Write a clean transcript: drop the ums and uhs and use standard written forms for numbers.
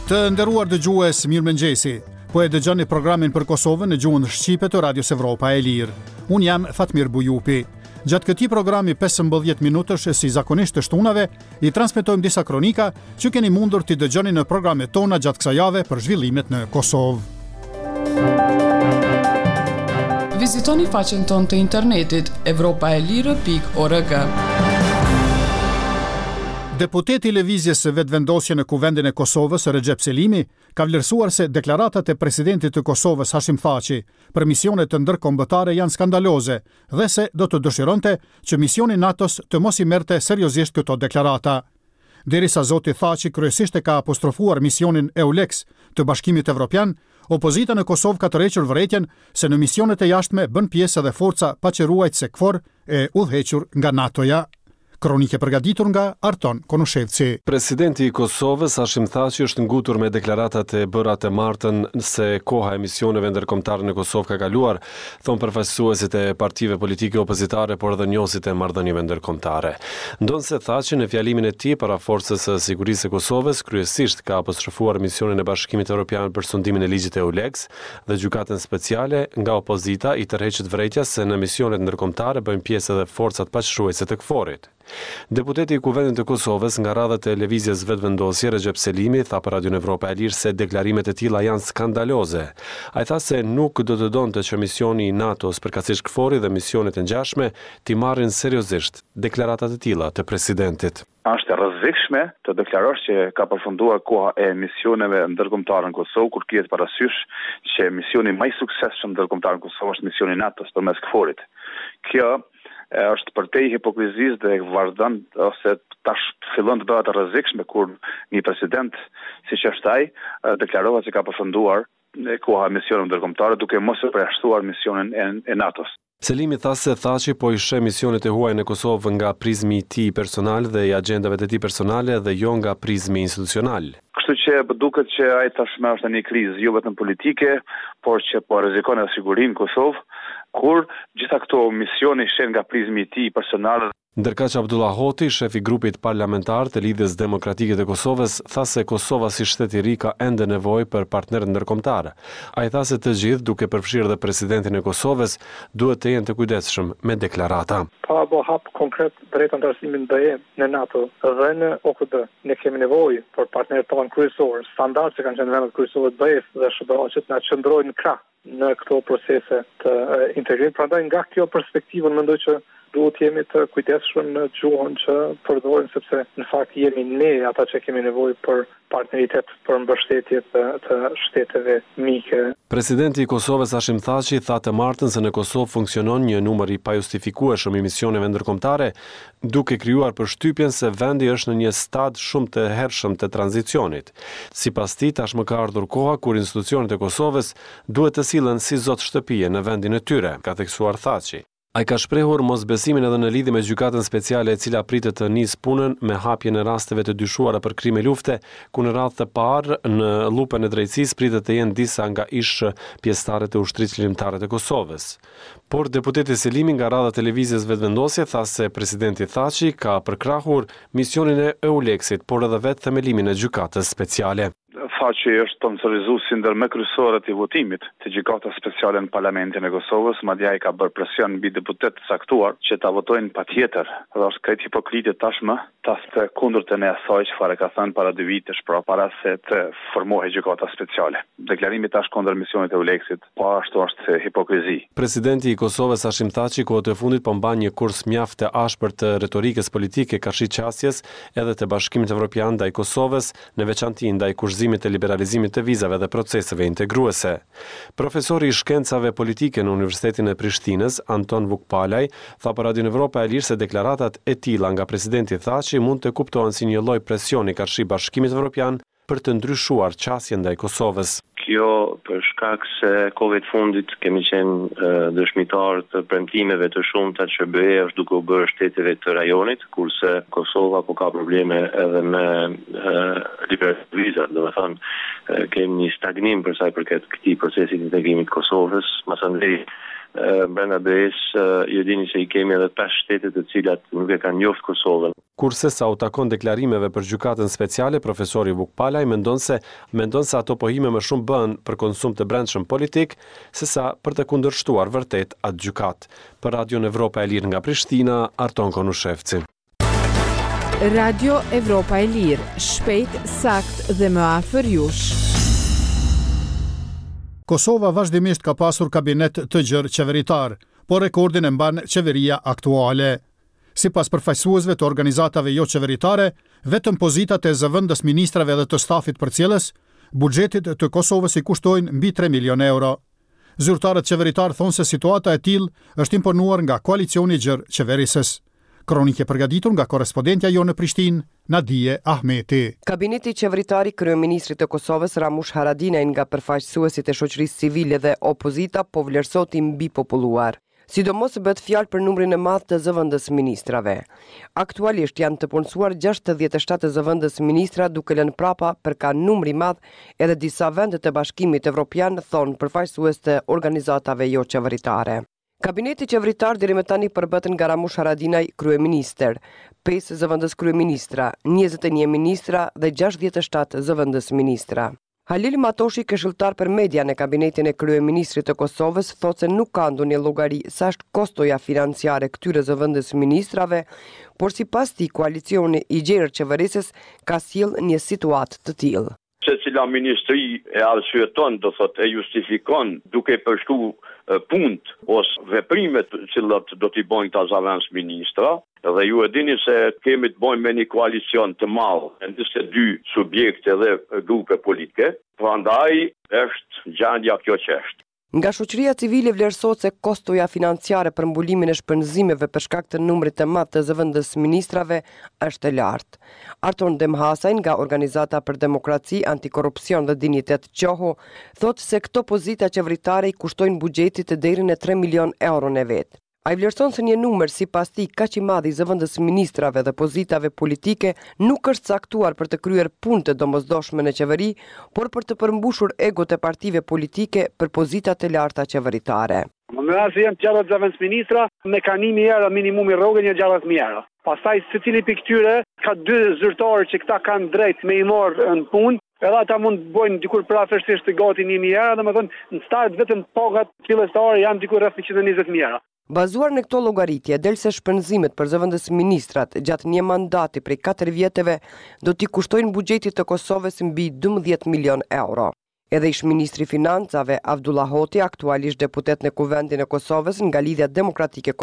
Të nderuar dëgjues, mirëmëngjesi. Po e dëgjoni programin për Kosovën në gjuhën shqipe të Radios Evropa e Lirë. Unë jam Fatmir Bujupi. Gjatë këtij programi 15 minutësh si zakonisht të shtunave, I transmetojmë disa kronika që keni mundur t'i dëgjoni në programet tona gjatë kësaj jave për zhvillimet në Kosovë. Vizitoni faqen tonë të internetit evropaelire.org. Deputeti I Lëvizjes së Vetëvendosje në Kuvendin e Kosovës, Recep Selimi, ka vlerësuar se deklaratat e presidentit të Kosovës, Hashim Thaçi, për misionet të ndërkombëtare janë skandaloze dhe se do të dëshironte që misioni NATO-s të mos I merrte seriozisht këto deklarata. Derisa zoti Thaçi kryesisht e ka apostrofuar misionin EULEX të Bashkimit Evropian, opozita në Kosovë ka tërhequr vërejtjen se në misionet e jashtme bën pjesë edhe forca paqëruajtëse KFOR e udhëhequr nga NATO-ja. Kronike përgatitur nga Arton Konushevci. Presidenti I Kosovës, Hashim Thaçi, është ngutur me deklaratat e bëra të martën se koha e misioneve ndërkombëtare në Kosovë ka kaluar, thon përfaqësuesit e partive politike opozitare, por edhe njohësit e marrëdhënieve ndërkombëtare. Ndonse Thaçi në fjalimin e tij para Forcës së Sigurisë së Kosovës kryesisht ka apostrofuar misionin e Bashkimit Evropian për sundimin e ligjit EULEX dhe gjykatën speciale, nga opozita I tërheqet vërejtja se në misionet ndërkombëtare bëjnë pjesë edhe forcat paqëruese të KFOR-it. Deputeti I Kuvendit të Kosovës nga radhët e Lëvizjes Vetëvendosje, Recep Selimi, tha për Radion Evropa e Lirë se deklarimet e tilla janë skandaloze. Ai tha se nuk do të donte që misioni I NATO-s, përkatësisht KFOR-i dhe misionet e ngjashme, t'i marrin seriozisht deklaratat e tilla të presidentit. Është e rrezikshme të deklarosh që ka përfunduar koha e misioneve ndërkombëtare në Kosovë, kur kihet parasysh që misioni më I suksesshëm ndërkombëtar në Kosovë është misioni I NATO-s përmes KFOR-it. Kjo është përtej hipokrizisë dhe vazhdon ose tash fillon të bëhet e rrezikshme kur një president siç është ai deklarohet se ka përfunduar koha e misioneve ndërkombëtare duke mos e përjashtuar misionin e NATO-s. Selimi tha se Thaçi po I sheh misionet e huaja në Kosovë nga prizmi I tij personal dhe I agjendave të tij personale dhe jo nga prizmi institucional. Kështu që duket që ai tashmë është në një krizë jo vetëm politike, por që po rrezikon edhe sigurinë në Kosovë, kur gjitha këto misione shen nga prizmi I tij personal. Ndërkaq Abdullah Hoti, shefi I grupit parlamentar të Lidhjes Demokratike të Kosovës, tha se Kosova si shtet I ri ka ende nevojë për partner ndërkombëtar. Ai tha se të gjithë, duke përfshirë dhe presidentin e Kosovës, duhet të jenë të kujdesshëm me deklarata. Pa bo hap konkret drejt antarësimin BE në NATO dhe në OKD. Ne kemi nevojë për partnerët tonë kryesor, standard që kanë qenë vendet kryesore të BE-s dhe SBA që na qëndrojnë në krah në këto procese të integrimit. Prandaj nga kjo perspektivë mendoj që duhet jemi të kujdesshëm në gjuhën që përdorim, sepse në fakt jemi ne ata që kemi nevojë për partneritet, për mbështetje të shteteve mike. Presidenti I Kosovës Hashim Thaçi tha të martën se në Kosovë funksionon një numër I pajustifikueshëm I misioneve ndërkombëtare, duke krijuar përshtypjen se vendi është në një stad shumë të hershëm të tranzicionit. Sipas tij, tashmë ka ardhur koha kur institucionet e Kosovës duhet të sillen si zot shtëpie në vendin e tyre, ka theksuar Thaçi. Ai ka shprehur mosbesimin edhe në lidhje me gjykatën speciale e cila pritet të nisë punën me hapjen e rasteve të dyshuara për krime lufte, ku në radhë të parë në lupën e drejtësisë pritet të jenë disa nga ish pjesëtarët e ushtrisë ligjore të Kosovës. Por deputeti Selimi nga radha e Lëvizjes Vetëvendosje tha se presidenti Thaçi ka përkrahur misionin e EULEX-it, por edhe vetë themelimin e gjykatës speciale. Thaçi është sponsorizuesi ndër më kryesorët I votimit të gjykatës speciale në Parlamentin e Kosovës, madje ai ka bërë presion mbi deputet të caktuar që ta votojnë patjetër. Dhe është krejt hipokritë tashmë ta të kundërtën e asaj çfarë ka thënë para 2 vitesh, pra para se të formohej gjykata speciale. Deklarimi tash kundër misionit e EULEX-it, po ashtu është hipokrizi. Presidenti I Kosovës Hashim Thaçi kohët e fundit po mban një kurs mjaft të ashpër të retorikës politike kashqasjes edhe të Bashkimit Evropian ndaj Kosovës, në veçantë ndaj kurzimit të liberalizimit të vizave dhe proceseve integruese. Profesori I shkencave politike në Universitetin e Prishtinës, Anton Vukpalaj, tha për Radion Evropa e Lirë se deklaratat e tilla nga presidenti Thaçi mund të kuptohen si një lloj presioni karshi Bashkimit Evropian për të ndryshuar qasjen ndaj Kosovës. Kjo për shkak se kohëve të fundit kemi qenë dëshmitar të premtimeve të shumta që BE është duke u bërë shteteve të rajonit, kurse Kosova po ka probleme edhe me liberalizim, domethënë kemi një stagnim për sa I përket këtij procesi të integrimit të Kosovës, brenda BE-s ju dini se I kemi edhe 5 shtete të cilat nuk e kanë njoftë Kosovën. Kurse sa u takon deklarimeve për gjykatën speciale, profesori Vukpalaj mendon se ato pohime më shumë bën për konsum të brendshëm politik, sesa për të kundërshtuar vërtet atë gjykat. Për Radion Evropa e Lirë nga Prishtina, Arton Konushevci. Radio Evropa e Lirë, shpejt, sakt dhe më afër jush. Kosova vazhdimisht ka pasur kabinet të gjerë qeveritar, por rekordin e mban qeveria aktuale. Sipas përfaqësuesve të organizatave jo qeveritare, vetëm pozitat e zëvendës ministrave dhe të stafit përcjellës, buxhetit të Kosovës I kushtojnë mbi 3 milion euro. Zyrtarët qeveritar thonë se situata e tillë është imponuar nga koalicioni I gjerë qeverisës. Kronike përgatitur nga korrespondentja jo në Prishtinë, Nadije Ahmeti. Kabineti qeveritar I kryeministrit të Kosovës Ramush Haradinaj nga përfaqësuesit e shoqërisë civile dhe opozita po vlerësohet I mbipopulluar. Sidomos bëhet fjalë për numrin e madh të zëvendës ministrave. Aktualisht janë të punësuar 67 zëvendës ministra, duke lënë prapa për ka numri I madh edhe disa vende të Bashkimit Evropian, thonë përfaqësues të organizatave jo qeveritare. Kabineti qeveritar deri më tani përbëhet nga Ramush Haradinaj, kryeministër, 5 zëvendës kryeministra, 21 ministra dhe 67 zëvendës ministra. Halil Matoshi, këshilltar për media në kabinetin e kryeministrit të Kosovës, thotë se nuk ka ndonjë llogari sa është kostoja financiare këtyre zëvendës ministrave, por sipas tij koalicioni I gjerë qeverisës ka sjell një situatë të tillë. Secila ministri e arsyeton, do thot e justifikon duke përshkruar punët ose veprimet që do t'i bojnë ta zavens ministra, dhe ju e dini se kemi të bojmë me një koalicion të madh, 22 subjekte dhe grupe politike, prandaj është gjendja kjo çështë. Nga shoqëria civile vlerësohet se kostoja financiare për mbulimin e shpenzimeve për shkak të numrit të madh të zëvendës ministrave është e lartë. Arton Demhasaj nga Organizata për Demokraci, Antikorrupsion dhe Dinjitet Qoho thotë se këto pozita qeveritare I kushtojnë buxhetit të deri në 3 milion euro në vet. Ai vlerëson se një numër sipas tij kaq I madh I zëvendës ministrave dhe pozitave politike nuk është caktuar për të kryer punë të domosdoshme në qeveri, por për të përmbushur egot e partive politike për pozitat e larta qeveritare. Në rast se janë gjallë zëvendës ministra, mekanimi era minimumi rrogën një gjallë mijëra. Pastaj secili pikë këtyre ka 2 zyrtarë që këta kanë drejt me I marrë në punë. Edhe ata mund të bojnë dikur prafërsisht të gati 1.000 euro, domethënë në start vetëm pagat fillestare janë dikur rreth 120.000 euro. Bazuar në këto llogaritje, del se shpenzimet për zëvendës ministrat gjatë një mandati prej 4 vjeteve do t'i kushtojnë buxhetit të Kosovës mbi 12 milion euro. Edhe ish-ministri financave Abdullah Hoti, aktualisht deputet në Kuvendin e Kosovës nga Lidhja Demokratike